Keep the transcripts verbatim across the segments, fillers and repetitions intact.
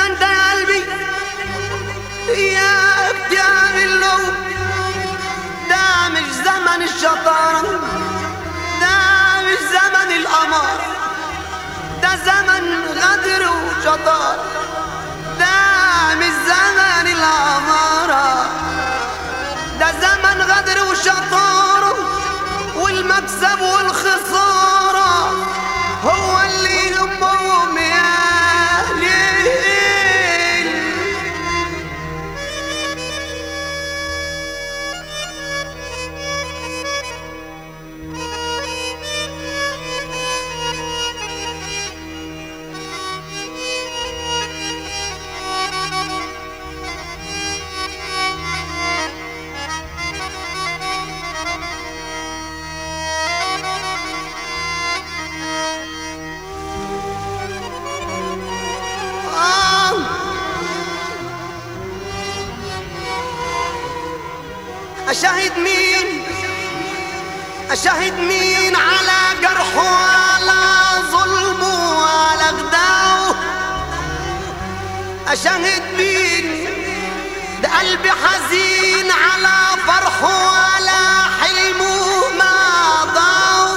الزمن ده يا قلبي يا اختيار اللوم، ده مش زمن الشطارة، ده مش زمن القمر، ده زمن غدر وشطار، ده مش زمن الأمارة، ده زمن غدر وشطارة، والمكسب والخسارة هو اللي يهمهم يا ليل. أشاهد مين أشاهد مين على جرحه وعلى ظلمه وعلى خداعه، أشاهد مين ده قلبي حزين على فرحه وعلى حلمه ما ضاعه،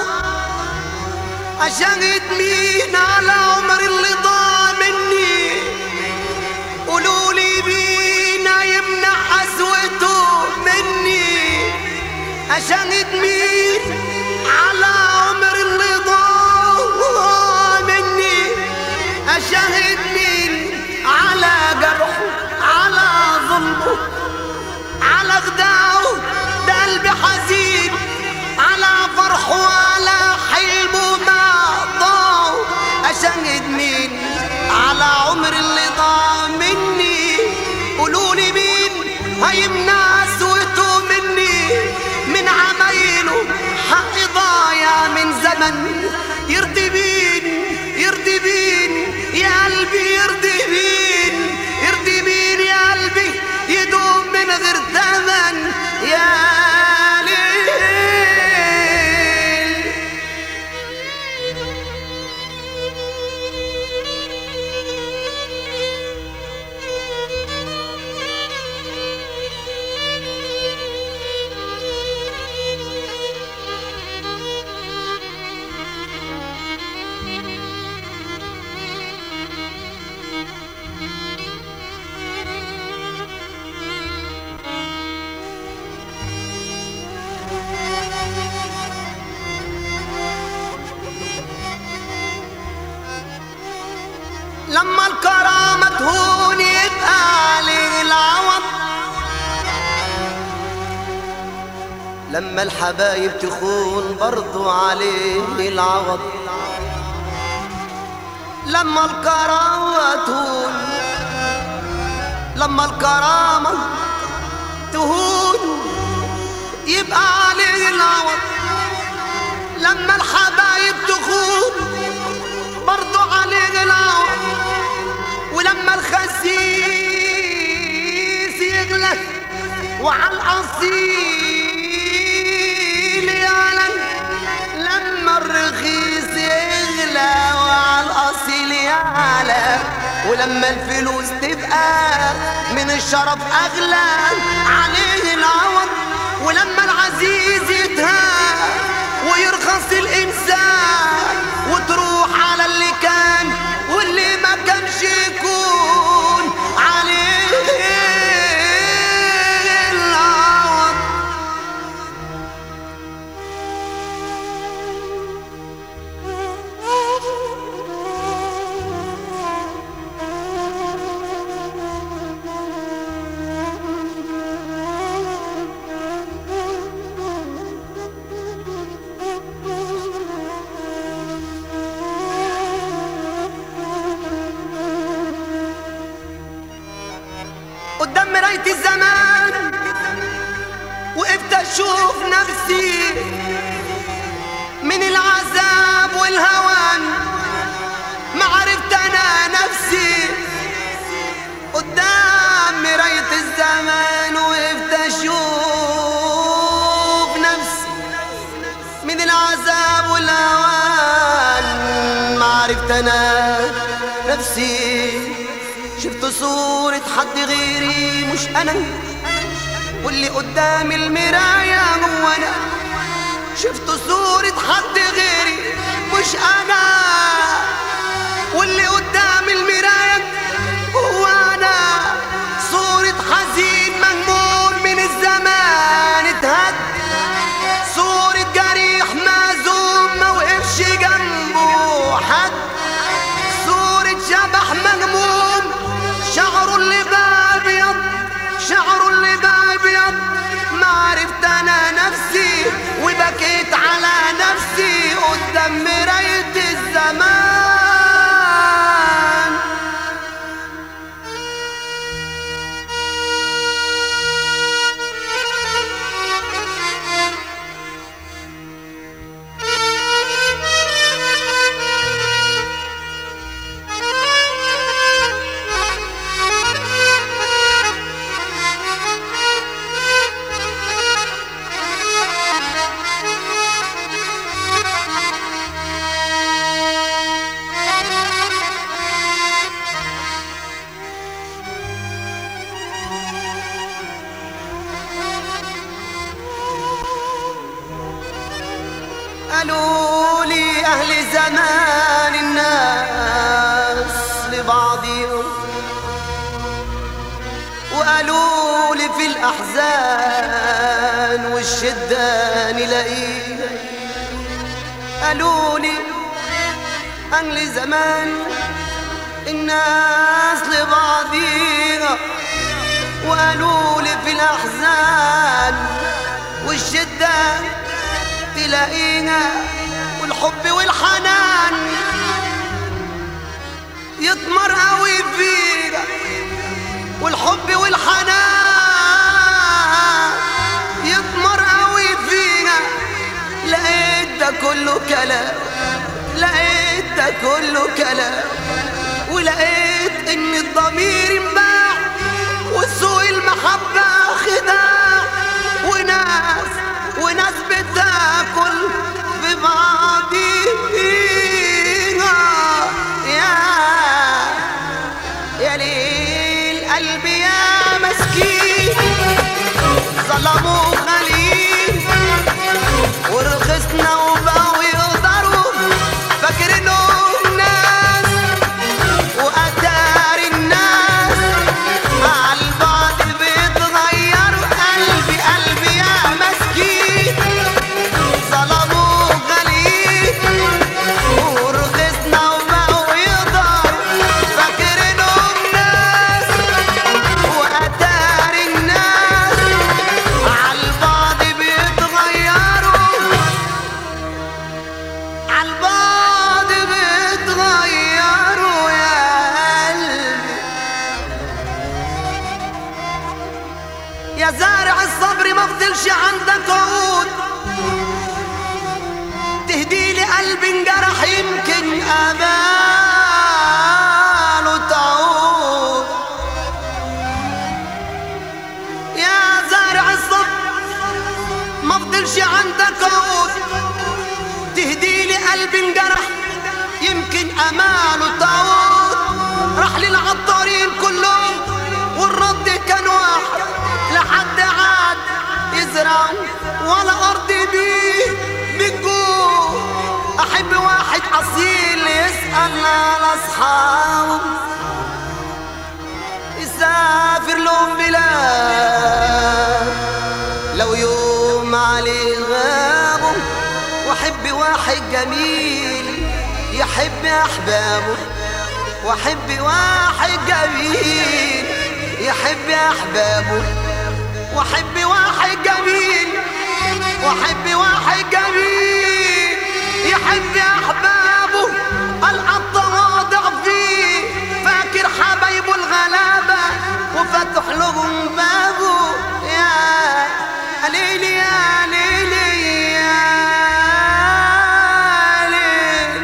أشاهد مين على عمر اللي ضاع مني، قولولي مين يمنع حسوته مني، أشاهد مين على عمر اللي ضاع مني، أشاهد مين على جرحه على ظلمه على خداعه، ده قلبي حزين على فرحه وعلى حلمه ما ضاع، أشاهد مين على عمر اللي ضاع مني، قولولي مين هيمنع قسوته مني، من عمايله حق ضايع من زمن، يرضي مين يرضي مين يا قلبي يرضي مين يرضي مين يا قلبي يدوم من غير ثمن يا ليل. لما الكرامة تهون يبقى عليه العوض، لما الحبايب تخون برضو عليه العوض، لما الكرامة تهون لما الكرامة تهون يبقى عليه العوض، لما الحبايب تخون برضو عليه العوض، ولما الخسيس يغلى وعلى الأصيل يعلن، لما الرخيص يغلى وعلى الأصيل يعلن، ولما الفلوس تبقى من الشرف أغلى عليه العوض، ولما العزيز يتهان ويرخص الإنسان وتروح على اللي كان واللي ما كانش يكون عليه العوض. قدام مراية الزمان وقفت اشوف نفسي من العذاب والهوان، ما عرفت انا نفسي. قدام مراية الزمان وقفت اشوف نفسي من العذاب والهوان، ما عرفت انا نفسي. شفت صورة حد غيري مش أنا، واللي قدام المراية هو أنا. شفت صورة حد غيري مش أنا، واللي قدام المراية هو أنا. صورة حزين مهموم من الزمان اتهد، صورة جريح مهزوم ما وقفش جنبه حد، صورة شبح مهموم شعره اللي بقى أبيض، شعره اللي بقى أبيض. ما عرفت أنا نفسي وبكيت على نفسي قدام مراية الزمان. قالوا لي أهل زمان الناس لبعضهم، وقالوا لي في الأحزان والشدة نلاقيها. قالوا لي أهل زمان الناس لبعضها، وقالوا لي في الأحزان والشدة تلاقينا، والحب والحنان يطمر قوي فينا، والحب والحنان يطمر قوي فينا. لقيت ده كله كلام، لقيت ده كله كلام، ولقيت ان الضمير انباع وسوء المحبة خداع، وناس وناس بتاكل في بعضيها. يا يا ليل قلبي يا مسكين، ظلموا خليل ورخصنا وبقوا يقدروا فاكرينهم ناس، وأتاري الناس مع البعض بيتغير. قلبي قلبي يا مسكين، ظلموا غليل ورخصنا وبقوا يقدروا فاكرينهم ناس، وأتاري الناس عالبعض بيتغيروا، عالبعض بيتغيروا. يا قلبي يا زارع الصبر ما فضلش عندك عود، تهدي لي قلبي انجرح يمكن اماله تعود. يا زارع الصبر ما فضلش عندك عود، تهدي لي قلبي انجرح يمكن اماله تعود. راح للعطارين كلهم والرد كان واحد، لحد عاد يزرع ولا أرض بيه بالجوع. أحب واحد أصيل يسأل على أصحابه، يسافر لهم بلاد لو يوم عليه غابه. وأحب واحد جميل يحب أحبابه، وأحب واحد جميل يحب أحبابه، وأحب واحد جميل، وأحب واحد جميل يحب أحبابه. التواضع فيه فاكر حبايبه الغلابة وفتح لهم بابه. يا ليلي يا ليلي يا ليل.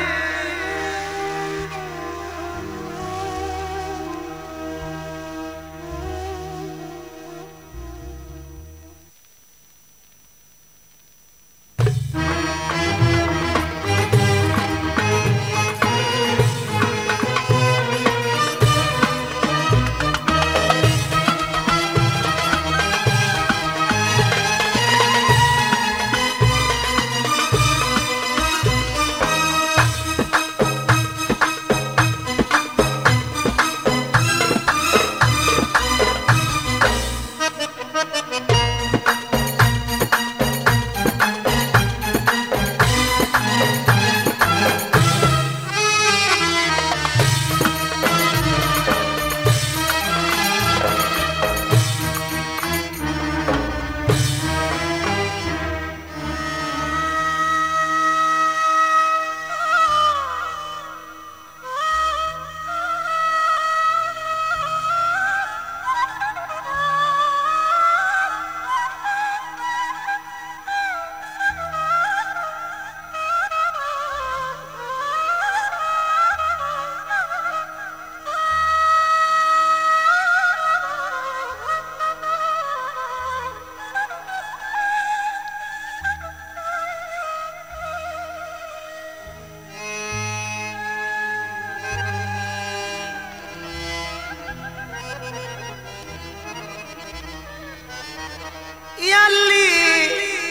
ياللي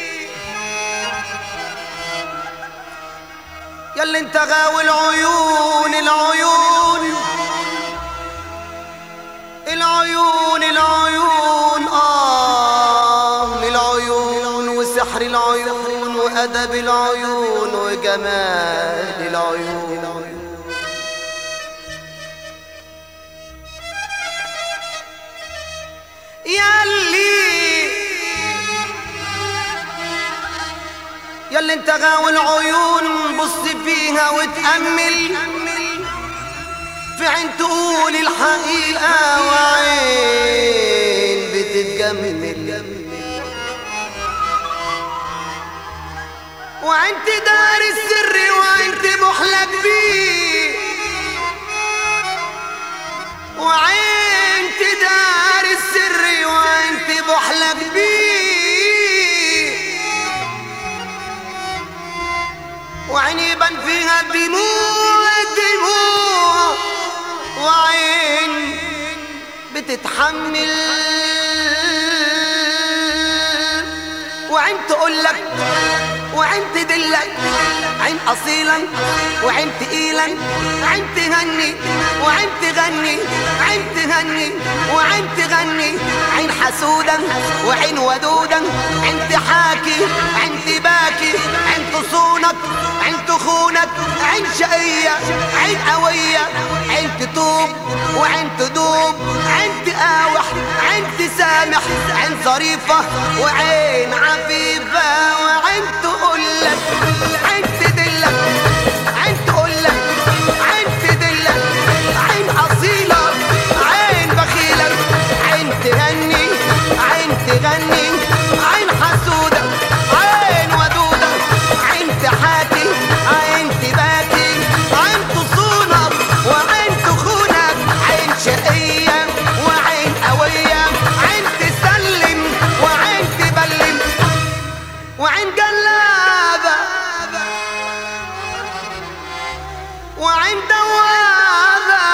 ياللي انت غاوي العيون العيون العيون العيون آه العيون وسحر العيون وأدب العيون وجمال العيون. ياللي ياللي انت غاوي العيون بص فيها وتأمل في عين تقول الحقيقة وعين بتتجمل وعين تدار السر وعين تبحلك بيه وعين تدار السر وعين تبحلك بيه وعين يبان فيها الدموع الدموع وعين بتتحمل وعين تقولك وعين تدلك عين أصيلا وعين تقيلا عين تغني وعين تغني عين تغني وعين تغني عين حسودا وعين ودودا عين تحاكي عين تباكي عين تصونك عين تخونك عين شقية عين قوية عين تتوب وعين تدوب عين تقاوح عين تسامح عين ظريفة وعين عفيفة وعين تقولك عين تدلك عين تقولك عين تدلك عين أصيلة عين بخيلة عين تغني عين تغني عين حسودة عين ودودة عين تحاكي عين تباكي عين تصونك وعين تخونك عين شقية وعين قوية عين تسلم وعين تبلم وعين جلابة وعين دوابة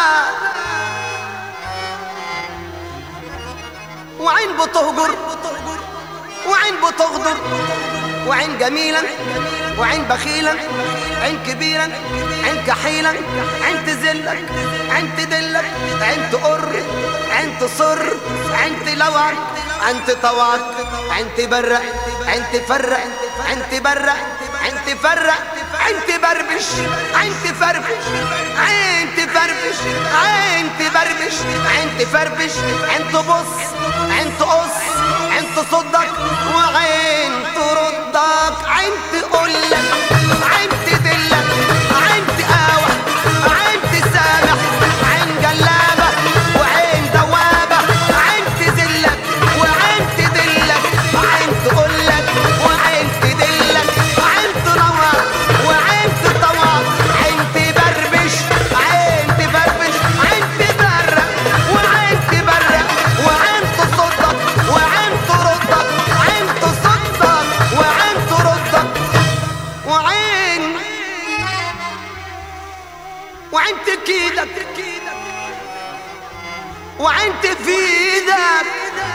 وعين بتهجر وعين بتغدر وعين جميلة وعين بخيلة عين كبيرة عين كحيلة عين تذلك عين تدلك عين تقر عين تصر عين تلوعك عين تطوعك عين تبرق عين تفرق عين تبرق عين تفرق عين تبربش عين تفرفش عين تفرفش عين تبربش عين تفرفش عين تبص عين تقص عين تصدك وعين تردك عين تقولك عين تدلك عين تقاوح عين تسامح عين جلابة وعين دوابة عين تذلك وعين تدلك عين تقولك وعين تدلك عين تروق وعين تطوق عين تبربش عين تفرفش عين تبرق وعين تبرق وعين تصدك وعين تردك عين تصدك وعين تردك وعين وعين تكيدك وعين تفيدك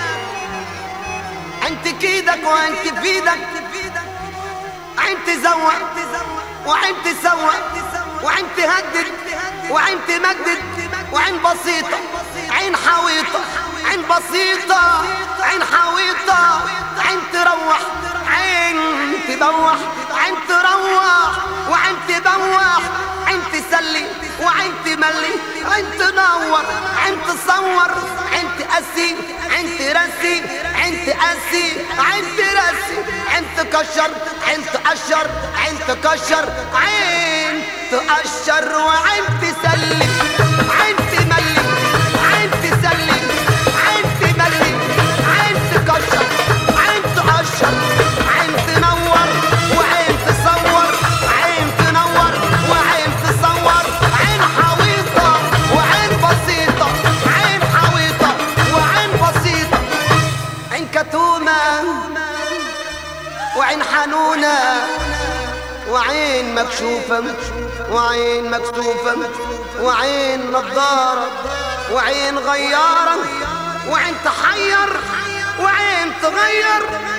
عين تكيدك وعين تفيدك عين تزوق وعين تسوق وعين تهدد وعين تمدد وعين بسيطة عين حويطة عين بسيطة عين حويطة عين تروح عين تبوح عين تروح وعين تبوح عين تسلي وعين تملي عين تنور عين تصور عين تقسي عين ترسي عين تقسي عين ترسي عين تكشر عين تقشر عين تكشر عين تقشر وعين تسلي عين تملي عين تسلي عين تملي عين تكشر عين تقشر عين تنور وعين تصور عين تنور وعين تصور عين حويطة وعين بسيطة عين حويطة وعين بسيطة عين كتومة وعين حنونة وعين مكشوفة وعين مكتوفة وعين نضارة وعين غيارة وعين تحير وعين تغير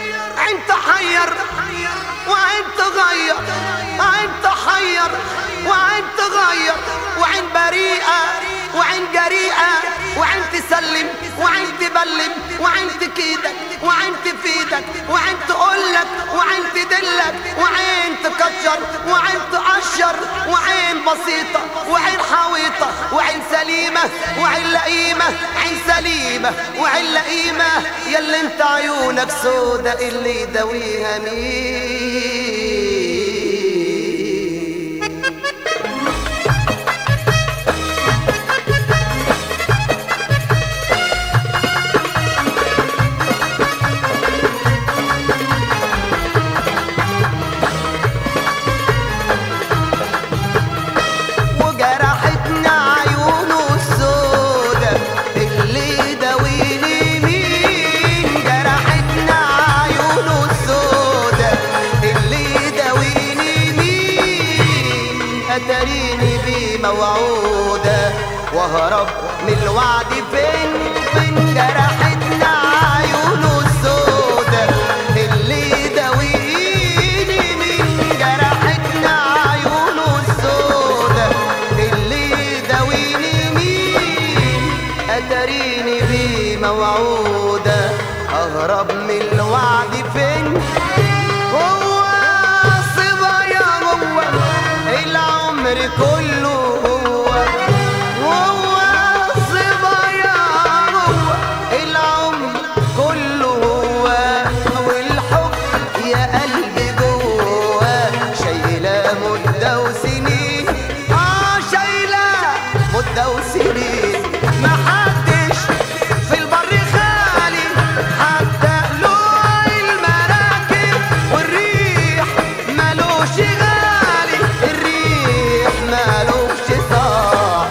وعين تحير وعين تغير، عين تحير وعين تغير، وعين بريئة وعين جريئة، وعين تسلم وعين تبلم، وعين تكيدك وعين تفيدك، وعين تقولك وعين تدلك، وعين تكشر وعين تقشر، وعين بسيطة وعين حويطة، وعين سليمة وعين لئيمة، عين سليمة وعين لئيمة. ياللي انت عيونك سودا اللي يداويها مين؟ اتريني بموعودة واهرب من الوعد فين فين جرحتنا عيونه السودة اللي يداويني مين جرحتنا عيونه السودة اللي يداويني مين اتريني بموعودة اهرب من الوعد فين هو صبايا هو العمر كله هو هو صبايا هو العمر كله هو والحب يا قلبي جوه شايله مده وسنين اه شايله مده وسنين محدش في البر خالي حتى لوع المراكب والريح مالوش غالي الريح مالوش صاح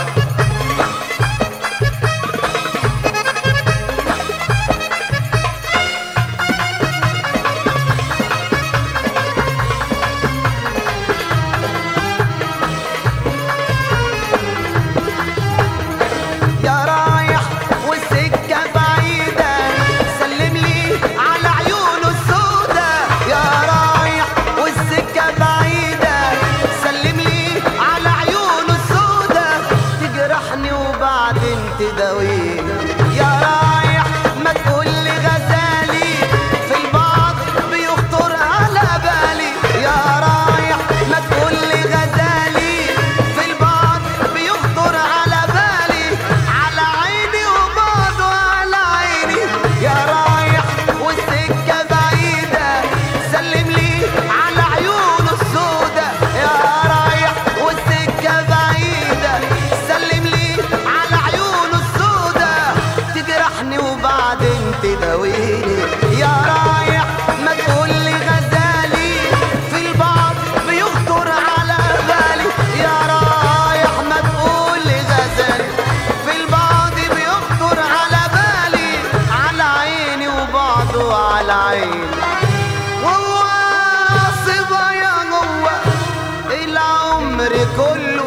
يا رايح والسكة بعيدة سلم لي على عيونه السودة يا رايح والسكة بعيدة سلم لي على عيونه السودة تجرحني وبعدين تداويني يا رايح ما تقولي غزالي في البعض بيخطر على بالي يا رايح ما تقولي غزالي في البعض بيخطر على بالي على عيني وبعضه على عيني يا رايح والسكة بعيدة سلم لي على عيونه السودة يا رايح والسكة بعيدة سلم لي على عيونه السودة تجرحني وبعدين تداويني يا رايح ما تقولي غزالي في البعض بيخطر على بالي يا رايح ما تقولي غزالي في البعض بيخطر على بالي على عيني وبعضه على عيني وهو صبايا جوه العمر كله